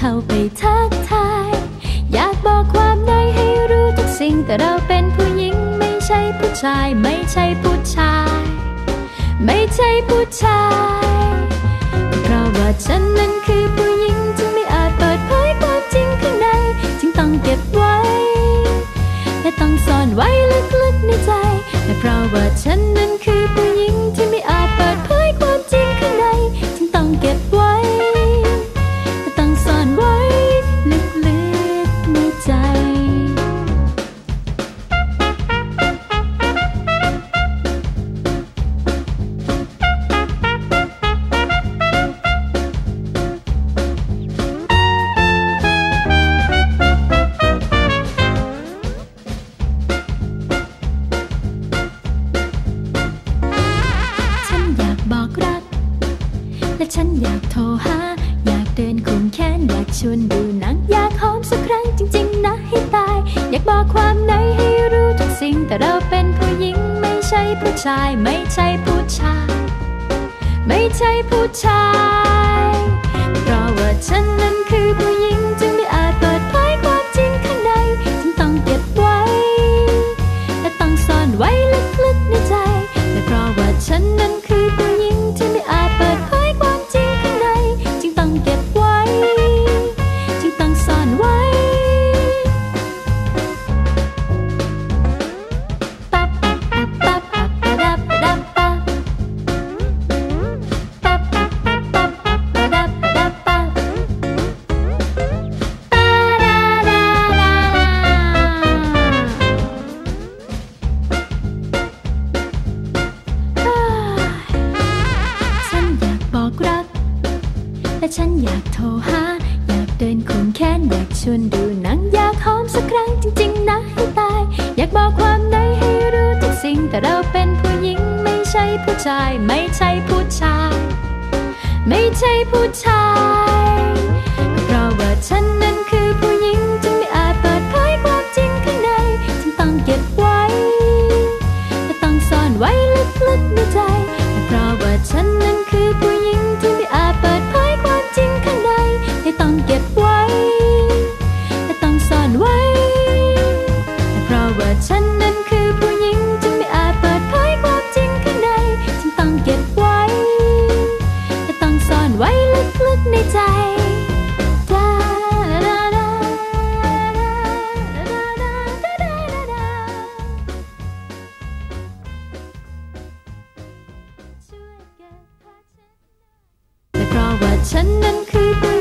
เข้าไปทักทายอยากบอกความในให้รู้ทุกสิ่งแต่เราเป็นผู้หญิงไม่ใช่ผู้ชายไม่ใช่ผู้ชายไม่ใช่ผู้ชายเพราะว่าฉันนั้นคือผู้หญิงจึงไม่อาจเปิดเผยความจริงข้างในจึงต้องเก็บไว้และต้องซ่อนไว้ลึกๆในใจและเพราะว่าฉันนั้นคือผู้หญิงที่ไม่อาจเปิดเผยความจริงข้างในจึงต้องเก็บไว้และต้องซ่อนไว้ลึกๆในใจและฉันอยากโทรหาอยากเดินควงแขนอยากชวนดูหนังอยากหอมสักครั้งจริงๆนะให้ตายอยากบอกความในให้รู้ทุกสิ่งแต่เราเป็นผู้หญิงไม่ใช่ผู้ชายไม่ใช่ผู้ชายไม่ใช่ผู้ชายเพราะว่าฉันนั้นคือผู้หญิงจึงไม่อาจเปิดเผยความจริงข้างในจึงต้องเก็บไว้และต้องซ่อนไว้ลึกๆในใจและเพราะว่าฉันนั้นคือผู้หญิงที่ไม่อาจเปิดเผยความจริงข้างในจึงต้องเก็บไว้จึงต้องซ่อนไว้ปั๊บปั๊บปั๊บปั๊บปั๊บปั๊บปั๊บปั๊บปั๊บปั๊บปั๊บปั๊บปั๊บปั๊บตาดาดาดาฉันอยากบอกรักและฉันอยากโทรหาอยากเดินควงแขนอยากชวนดูหนังอยากหอมสักครั้งจริงๆนะให้ตายอยากบอกความในให้รู้ทุกสิ่งแต่เราเป็นผู้หญิงไม่ใช่ผู้ชายไม่ใช่ผู้ชายไม่ใช่ผู้ชายเพราะว่าฉันนั้นคือผู้หญิงจึงไม่อาจเปิดเผยความจริงข้างในจึงต้องเก็บไว้และต้องซ่อนไว้ลึกๆในใจและเพราะว่าฉันนั้นคือผู้หญิงที่ไม่อาจเปิดเผยความจริงข้างในและต้องเก็บไว้และต้องซ่อนไว้และเพราะว่าฉันนั้นคือผู้หญิงจึงไม่อาจเปิดเผยความจริงข้างในจึงต้องเก็บไว้และต้องซ่อนไว้ลึกๆในใจเพราะว่าฉันนั้นคือผู้